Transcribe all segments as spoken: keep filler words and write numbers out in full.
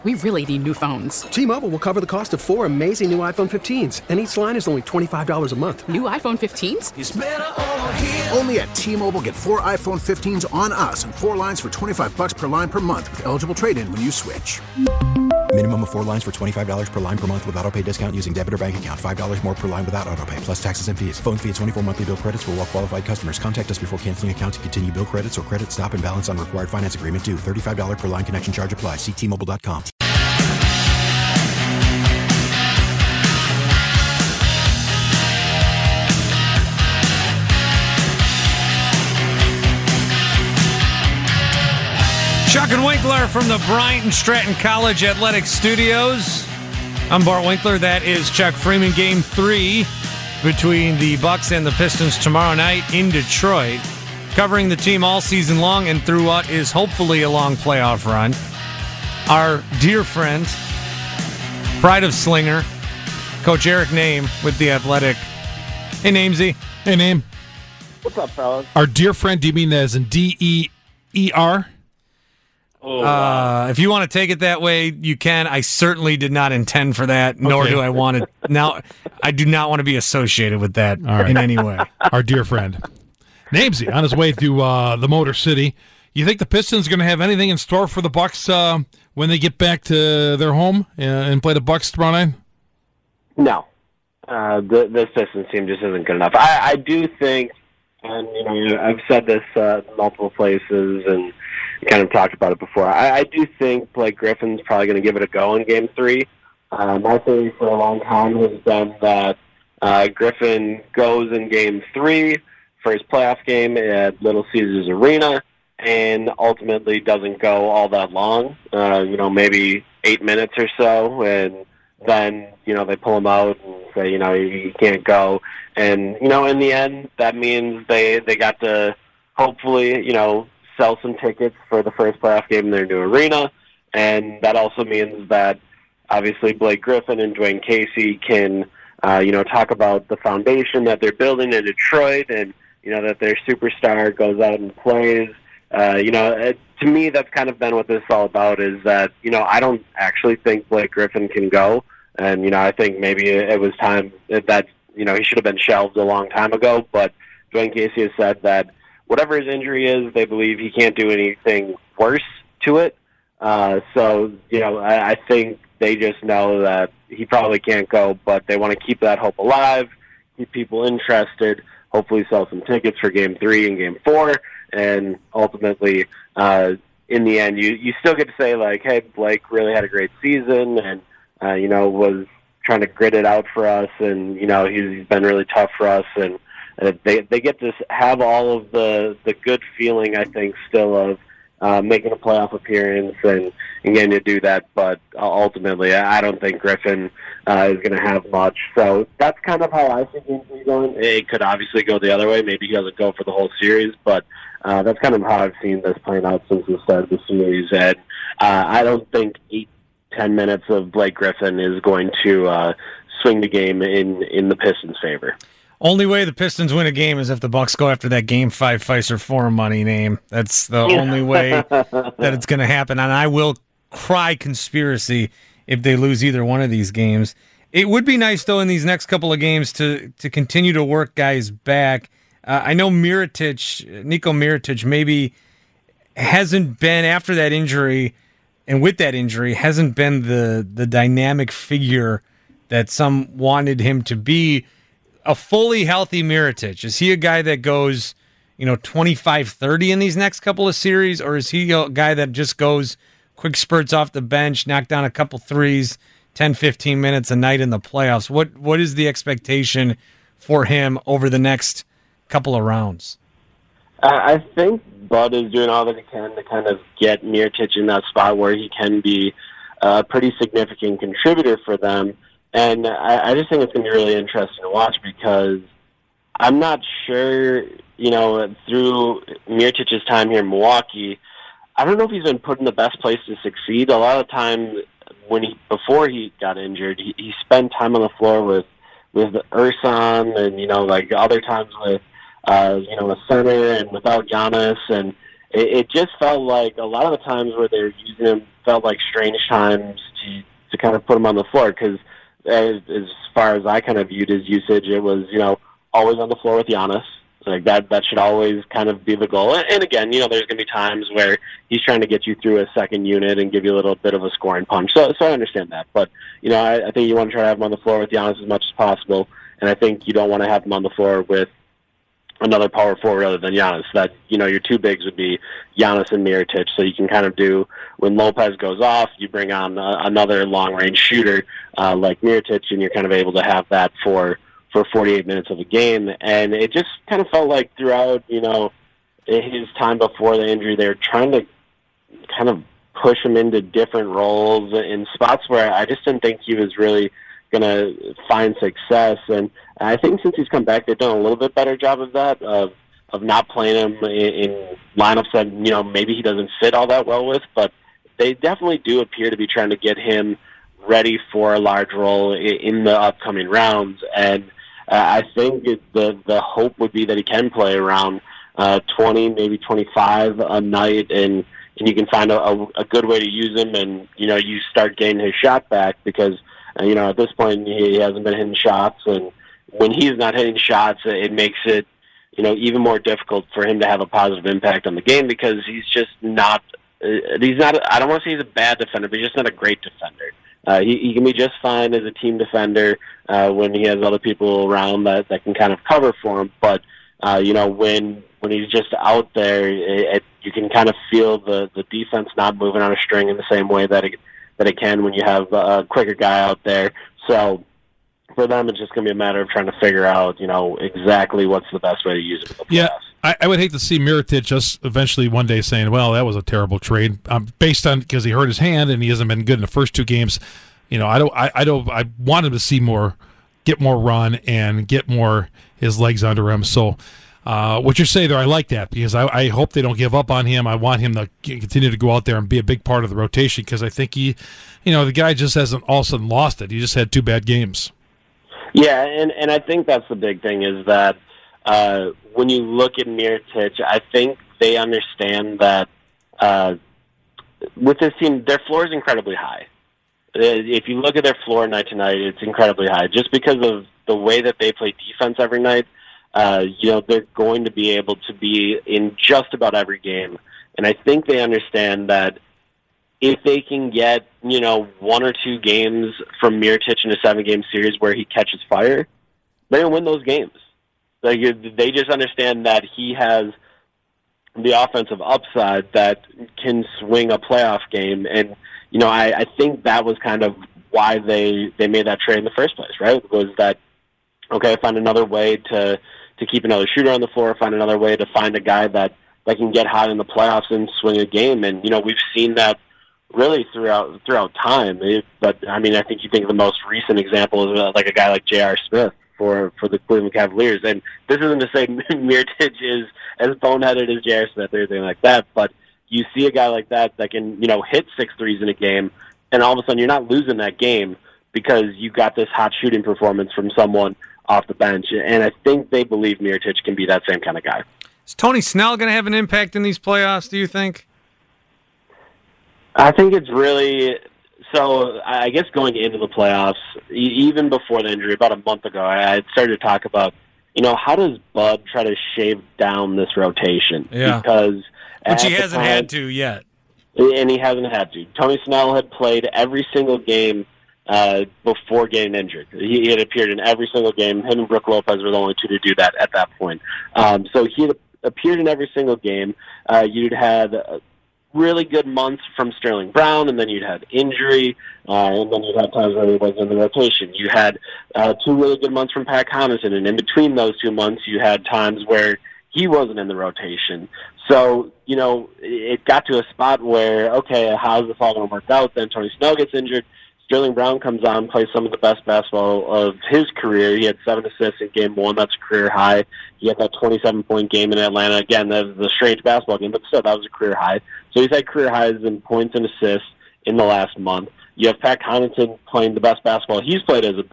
We really need new phones. T-Mobile will cover the cost of four amazing new iPhone fifteens, and each line is only twenty-five dollars a month. New iPhone fifteens? It's better over here. Only at T-Mobile, get four iPhone fifteens on us and four lines for twenty-five dollars per line per month with eligible trade-in when you switch. Minimum of four lines for twenty-five dollars per line per month with autopay discount using debit or bank account. five dollars more per line without autopay, plus taxes and fees. Phone fee at twenty-four monthly bill credits for well-qualified customers. Contact us before canceling account to continue bill credits or credit stop and balance on required finance agreement due. thirty-five dollars per line connection charge applies. See T Mobile dot com. Chuck and Winkler from the Bryant and Stratton College Athletic Studios. I'm Bart Winkler. That is Chuck Freeman. Game three between the Bucks and the Pistons tomorrow night in Detroit. Covering the team all season long and through what is hopefully a long playoff run. Our dear friend, pride of Slinger, Coach Eric Name with the Athletic. Hey, Namesy. Hey, Name. What's up, fellas? Our dear friend, do you mean as in D E E R? Oh, uh, if you want to take it that way, you can. I certainly did not intend for that, nor Okay. do I want to. Now, I do not want to be associated with that right. in any way. Our dear friend. Namesy, on his way to uh, the Motor City. You think the Pistons are going to have anything in store for the Bucks uh, when they get back to their home uh, and play the Bucks tomorrow night? No. Uh, the, this Pistons team just isn't good enough. I, I do think, and you know, I've said this uh, multiple places and kind of talked about it before. I, I do think Blake Griffin's probably going to give it a go in Game Three. Uh, my theory for a long time has been that uh, Griffin goes in Game Three for his playoff game at Little Caesars Arena and ultimately doesn't go all that long. Uh, you know, maybe eight minutes or so, and then you know they pull him out and say, you know, he can't go. And you know, in the end, that means they they got to hopefully, you know, sell some tickets for the first playoff game in their new arena, and that also means that obviously Blake Griffin and Dwayne Casey can, uh, you know, talk about the foundation that they're building in Detroit, and you know that their superstar goes out and plays. Uh, you know, it, to me, that's kind of been what this is all about. Is that you know I don't actually think Blake Griffin can go, and you know I think maybe it was time that you know he should have been shelved a long time ago. But Dwayne Casey has said that whatever his injury is, they believe he can't do anything worse to it. Uh, so, you know, I, I think they just know that he probably can't go, but they want to keep that hope alive, keep people interested, hopefully sell some tickets for Game three and Game four, and ultimately, uh, in the end, you, you still get to say, like, hey, Blake really had a great season and, uh, you know, was trying to grit it out for us, and, you know, he's, he's been really tough for us, and Uh, they they get to have all of the, the good feeling, I think, still of uh, making a playoff appearance and, and getting to do that. But ultimately, I don't think Griffin uh, is going to have much. So that's kind of how I see Game three going. It could obviously go the other way. Maybe he doesn't go for the whole series. But uh, that's kind of how I've seen this playing out since the start of the series. And uh, I don't think eight, ten minutes of Blake Griffin is going to uh, swing the game in, in the Pistons' favor. Only way the Pistons win a game is if the Bucks go after that Game Five Fiserv Forum money. Name. That's the only way that it's going to happen. And I will cry conspiracy if they lose either one of these games. It would be nice, though, in these next couple of games to to continue to work guys back. Uh, I know Mirotic, Nico Mirotic, maybe hasn't been after that injury, and with that injury, hasn't been the the dynamic figure that some wanted him to be. A fully healthy Mirotic, is he a guy that goes, you know, twenty-five thirty in these next couple of series, or is he a guy that just goes quick spurts off the bench, knock down a couple threes, ten, fifteen minutes a night in the playoffs? What What is the expectation for him over the next couple of rounds? I think Bud is doing all that he can to kind of get Mirotic in that spot where he can be a pretty significant contributor for them. And I, I just think it's going to be really interesting to watch because I'm not sure, you know, through Mirotic's time here in Milwaukee, I don't know if he's been put in the best place to succeed. A lot of times when he, before he got injured, he, he spent time on the floor with, with Ersan and, you know, like other times with, uh, you know, a center and without Giannis. And it, it just felt like a lot of the times where they were using him felt like strange times to to kind of put him on the floor, because as, as far as I kind of viewed his usage, it was, you know, always on the floor with Giannis. Like that, that should always kind of be the goal. And, and again, you know, there's going to be times where he's trying to get you through a second unit and give you a little bit of a scoring punch. So, so I understand that. But, you know, I, I think you want to try to have him on the floor with Giannis as much as possible. And I think you don't want to have him on the floor with another power forward other than Giannis. That, you know, your two bigs would be Giannis and Mirotic. So you can kind of do, when Lopez goes off, you bring on uh, another long-range shooter uh, like Mirotic, and you're kind of able to have that for for forty-eight minutes of a game. And it just kind of felt like throughout, you know, his time before the injury, they were trying to kind of push him into different roles in spots where I just didn't think he was really going to find success. And I think since he's come back, they've done a little bit better job of that, of of not playing him in, in lineups that, you know, maybe he doesn't fit all that well with, but they definitely do appear to be trying to get him ready for a large role in, in the upcoming rounds. And Uh, I think it, the the hope would be that he can play around uh, twenty, maybe twenty-five a night, and, and you can find a, a, a good way to use him, and you know you start getting his shot back, because uh, you know at this point he hasn't been hitting shots, and when he's not hitting shots, it makes it you know even more difficult for him to have a positive impact on the game, because he's just not uh, he's not I don't want to say he's a bad defender, but he's just not a great defender. Uh, he, he can be just fine as a team defender uh, when he has other people around that, that can kind of cover for him. But, uh, you know, when when he's just out there, it, it, you can kind of feel the, the defense not moving on a string in the same way that it, that it can when you have a quicker guy out there. So for them, it's just going to be a matter of trying to figure out, you know, exactly what's the best way to use it. Yeah, I, I would hate to see Mirotic just eventually one day saying, well, that was a terrible trade, um, based on because he hurt his hand and he hasn't been good in the first two games. You know, I don't, I, I don't, I want him to see more, get more run and get more his legs under him. So, uh, what you're saying there, I like that, because I, I hope they don't give up on him. I want him to continue to go out there and be a big part of the rotation, because I think he, you know, the guy just hasn't all of a sudden lost it. He just had two bad games. Yeah, and, and I think that's the big thing, is that uh, when you look at Mirotic, I think they understand that uh, with this team, their floor is incredibly high. If you look at their floor night to night, it's incredibly high. Just because of the way that they play defense every night, uh, you know, they're going to be able to be in just about every game. And I think they understand that if they can get, you know, one or two games from Mirotic in a seven-game series where he catches fire, they're going to win those games. Like, they just understand that he has the offensive upside that can swing a playoff game. And, you know, I, I think that was kind of why they, they made that trade in the first place, right? Was that, okay, find another way to, to keep another shooter on the floor, find another way to find a guy that, that can get hot in the playoffs and swing a game. And, you know, we've seen that really throughout throughout time. It, but, I mean, I think you think of the most recent example is uh, like a guy like J R. Smith for, for the Cleveland Cavaliers. And this isn't to say Mirotic is as boneheaded as J R. Smith or anything like that, but you see a guy like that that can, you know, hit six threes in a game, and all of a sudden you're not losing that game because you got this hot shooting performance from someone off the bench. And I think they believe Mirotic can be that same kind of guy. Is Tony Snell going to have an impact in these playoffs, do you think? I think it's really so. I guess going into the playoffs, even before the injury, about a month ago, I had started to talk about, you know, how does Bud try to shave down this rotation? Yeah. Because which he hasn't time, had to yet, and he hasn't had to. Tony Snell had played every single game uh, before getting injured. He, he had appeared in every single game. Him and Brook Lopez were the only two to do that at that point. Um, so he had appeared in every single game. Uh, you'd had Uh, really good months from Sterling Brown, and then you'd had injury, uh, and then you'd had times where he was in the rotation. You had uh, two really good months from Pat Connaughton, and in between those two months, you had times where he wasn't in the rotation. So, you know, it got to a spot where, okay, how's this all going to work out? Then Tony Snell gets injured. Sterling Brown comes on, plays some of the best basketball of his career. He had seven assists in game one. That's a career high. He had that twenty-seven point game in Atlanta. Again, that was a strange basketball game, but still, that was a career high. So he's had career highs in points and assists in the last month. You have Pat Connaughton playing the best basketball he's played as a Buck.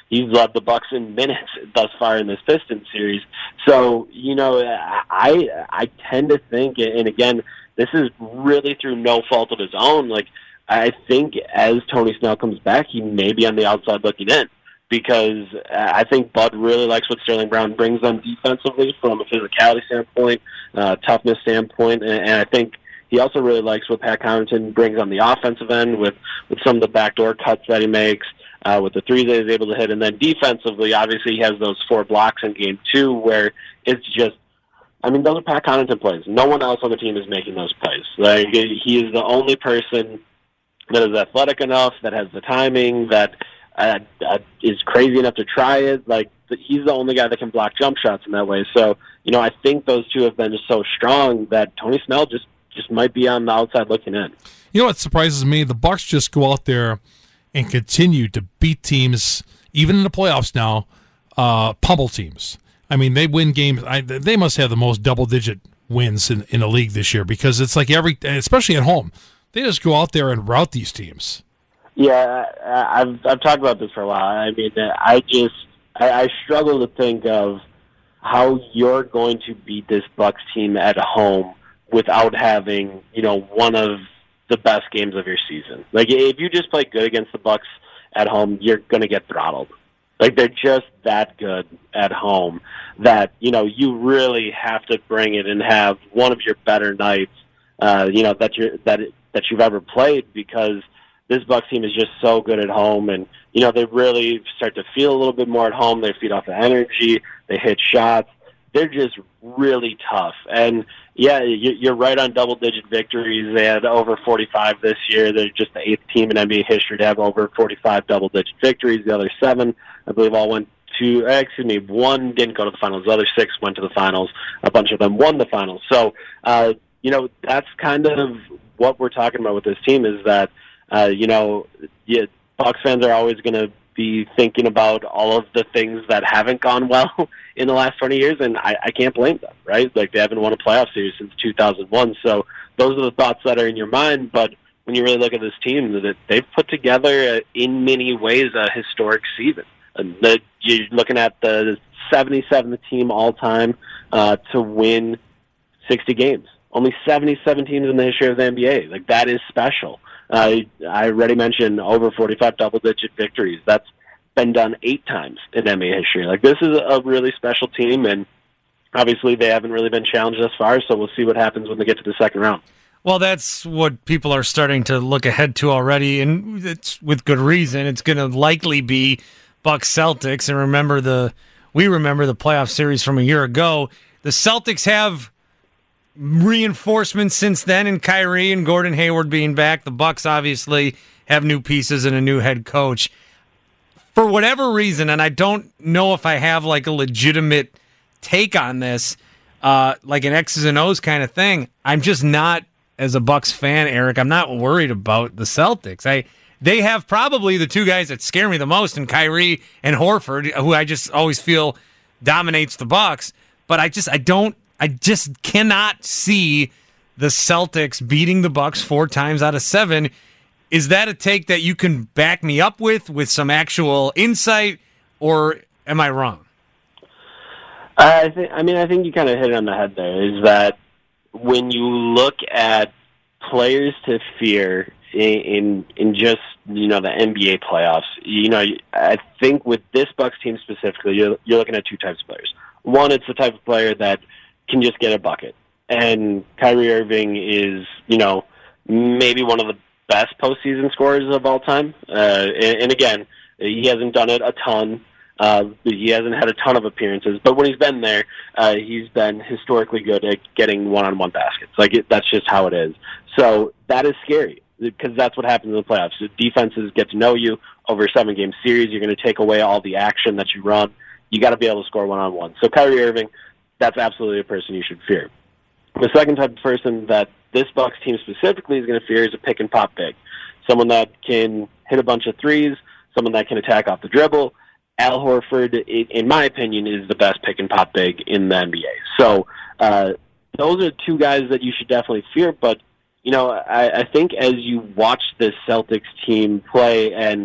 He's led the Bucks in minutes thus far in this Pistons series. So, you know, I I tend to think, and again, this is really through no fault of his own, like, I think as Tony Snell comes back, he may be on the outside looking in, because I think Bud really likes what Sterling Brown brings them defensively from a physicality standpoint, uh, toughness standpoint, and, and I think he also really likes what Pat Connaughton brings on the offensive end with, with some of the backdoor cuts that he makes, Uh, with the threes that he's able to hit. And then defensively, obviously, he has those four blocks in game two where it's just, I mean, those are Pat Connaughton plays. No one else on the team is making those plays. Like, he is the only person that is athletic enough, that has the timing, that uh, uh, is crazy enough to try it. Like, he's the only guy that can block jump shots in that way. So, you know, I think those two have been just so strong that Tony Snell just, just might be on the outside looking in. You know what surprises me? The Bucks just go out there and continue to beat teams, even in the playoffs now, uh, pummel teams. I mean, they win games. I, they must have the most double-digit wins in, in the league this year, because it's like every, especially at home, they just go out there and rout these teams. Yeah, I've I've talked about this for a while. I mean, I just I, I struggle to think of how you're going to beat this Bucks team at home without having, you know, one of the best games of your season. Like, if you just play good against the Bucks at home, you're going to get throttled. Like, they're just that good at home that, you know, you really have to bring it and have one of your better nights, uh, you know, that you're that that you've ever played, because this Bucks team is just so good at home, and, you know, they really start to feel a little bit more at home. They feed off the energy. They hit shots. They're just really tough. And, yeah, you're right on double-digit victories. They had over forty-five this year. They're just the eighth team in N B A history to have over forty-five double-digit victories. The other seven, I believe, all went to, excuse me, one didn't go to the finals. The other six went to the finals. A bunch of them won the finals. So, uh, you know, that's kind of what we're talking about with this team, is that, uh, you know, yeah, Bucks fans are always going to be thinking about all of the things that haven't gone well in the last twenty years, and I, I can't blame them, right? Like, they haven't won a playoff series since two thousand one, so those are the thoughts that are in your mind. But when you really look at this team, that they've put together, uh, in many ways, a historic season. And the, you're looking at the seventy-seventh team all-time uh, to win sixty games. Only seventy-seven teams in the history of the N B A. Like, that is special. Uh, I already mentioned over forty-five double-digit victories. That's been done eight times in N B A history. Like, this is a really special team, and obviously they haven't really been challenged thus far, so we'll see what happens when they get to the second round. Well, that's what people are starting to look ahead to already, and it's with good reason. It's going to likely be Bucks Celtics, and remember the we remember the playoff series from a year ago. The Celtics have reinforcements since then, and Kyrie and Gordon Hayward being back. The Bucks obviously have new pieces and a new head coach. For whatever reason, and I don't know if I have like a legitimate take on this, uh, like an X's and O's kind of thing, I'm just not, as a Bucks fan, Eric, I'm not worried about the Celtics. I They have probably the two guys that scare me the most, in Kyrie and Horford, who I just always feel dominates the Bucks. But I just I don't I just cannot see the Celtics beating the Bucks four times out of seven. Is that a take that you can back me up with, with some actual insight, or am I wrong? I think. I mean, I think you kind of hit it on the head there. Is that when you look at players to fear in in, in just, you know, the N B A playoffs, you know, I think with this Bucks team specifically, you're you're looking at two types of players. One, it's the type of player that can just get a bucket, and Kyrie Irving is, you know, maybe one of the best postseason scorers of all time. Uh, and, and again, he hasn't done it a ton. Uh, he hasn't had a ton of appearances, but when he's been there, uh, he's been historically good at getting one-on-one baskets. Like, it, that's just how it is. So that is scary, because that's what happens in the playoffs. The defenses get to know you over a seven-game series. You're going to take away all the action that you run. You got to be able to score one-on-one. So Kyrie Irving, that's absolutely a person you should fear. The second type of person that this Bucks team specifically is going to fear is a pick-and-pop big. Someone that can hit a bunch of threes, someone that can attack off the dribble. Al Horford, in my opinion, is the best pick-and-pop big in the N B A. So uh, those are two guys that you should definitely fear, but you know, I, I think as you watch this Celtics team play, and,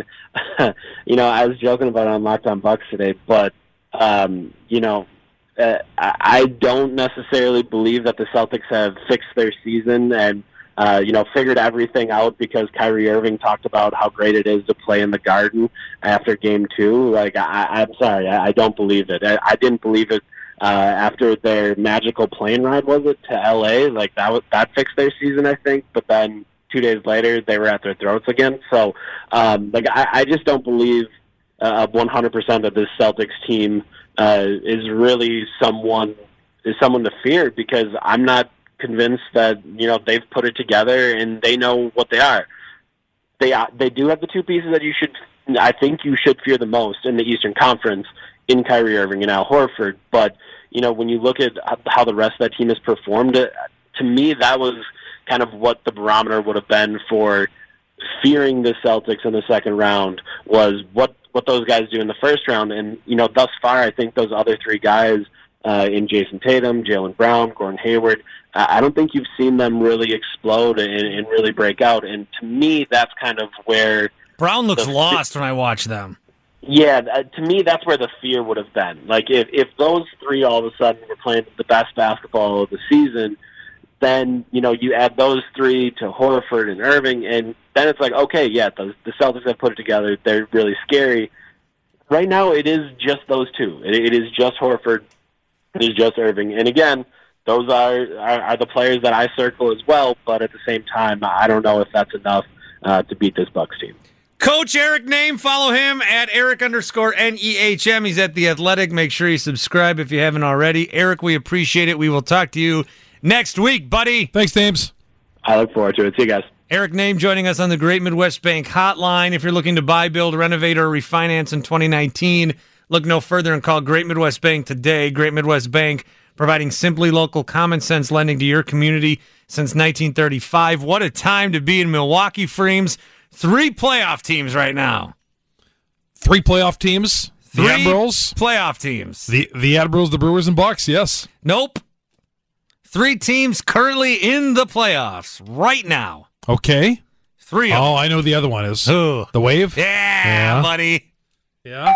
you know, I was joking about it on Locked On Bucks today, but, um, you know, uh, I, I don't necessarily believe that the Celtics have fixed their season and, uh, you know, figured everything out because Kyrie Irving talked about how great it is to play in the Garden after game two. Like, I, I'm sorry, I, I don't believe it. I, I didn't believe it. Uh, after their magical plane ride, was it, to L A? Like, that was, that fixed their season, I think. But then two days later, they were at their throats again. So, um, like, I, I just don't believe uh, one hundred percent that this Celtics team uh, is really someone is someone to fear, because I'm not convinced that, you know, they've put it together and they know what they are. They uh, they do have the two pieces that you should, I think you should fear the most in the Eastern Conference, in Kyrie Irving and Al Horford. But, you know, when you look at how the rest of that team has performed, to me, that was kind of what the barometer would have been for fearing the Celtics in the second round, was what, what those guys do in the first round. And, you know, thus far, I think those other three guys uh, in Jason Tatum, Jaylen Brown, Gordon Hayward, I don't think you've seen them really explode and, and really break out. And to me, that's kind of where... Brown looks the, lost when I watch them. Yeah, uh, to me, that's where the fear would have been. Like, if, if those three all of a sudden were playing the best basketball of the season, then, you know, you add those three to Horford and Irving, and then it's like, okay, yeah, the, the Celtics have put it together. They're really scary. Right now, it is just those two. It, it is just Horford. It is just Irving. And again, those are, are, are the players that I circle as well, but at the same time, I don't know if that's enough uh, to beat this Bucks team. Coach Eric Nehm, follow him at Eric underscore N E H M. He's at The Athletic. Make sure you subscribe if you haven't already. Eric, we appreciate it. We will talk to you next week, buddy. Thanks, James. I look forward to it. See you guys. Eric Nehm joining us on the Great Midwest Bank hotline. If you're looking to buy, build, renovate, or refinance in twenty nineteen, look no further and call Great Midwest Bank today. Great Midwest Bank, providing simply local, common-sense lending to your community since nineteen thirty-five. What a time to be in Milwaukee, Freems. Three playoff teams right now. Three playoff teams. The Three Admirals. playoff teams. The the Admirals, the Brewers, and Bucks, yes. Nope. Three teams currently in the playoffs right now. Okay. Three of Oh, them. I know the other one is. Who? The Wave? Yeah, Yeah. buddy. Yeah.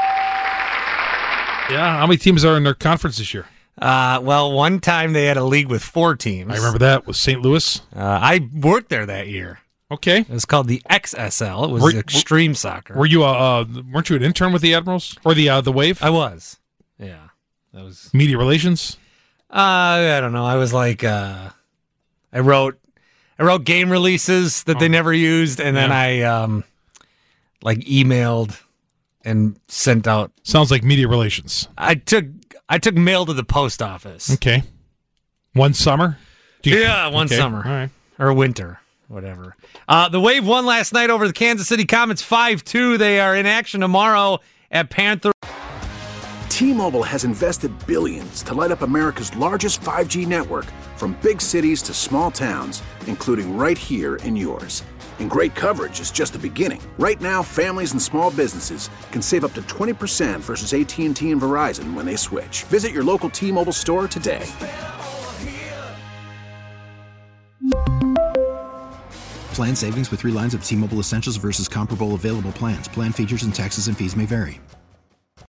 Yeah. How many teams are in their conference this year? Uh, well, one time they had a league with four teams. I remember that with Saint Louis. Uh, I worked there that year. Okay. It was called the X S L. It was Were- Extreme Soccer. Were you uh, uh weren't you an intern with the Admirals or the uh, the Wave? I was. Yeah. That was. Media relations. Uh, I don't know. I was like, uh, I wrote, I wrote game releases that they never used, and then Yeah. I um, like emailed and sent out. Sounds like media relations. I took I took mail to the post office. Okay. One summer. Do you- Yeah, one okay. summer. All right. Or winter, whatever. Uh, the Wave won last night over the Kansas City Comets five two. They are in action tomorrow at Panther. T-Mobile has invested billions to light up America's largest five G network, from big cities to small towns, including right here in yours. And great coverage is just the beginning. Right now, families and small businesses can save up to twenty percent versus A T and T and Verizon when they switch. Visit your local T-Mobile store today. Plan savings with three lines of T-Mobile Essentials versus comparable available plans. Plan features and taxes and fees may vary.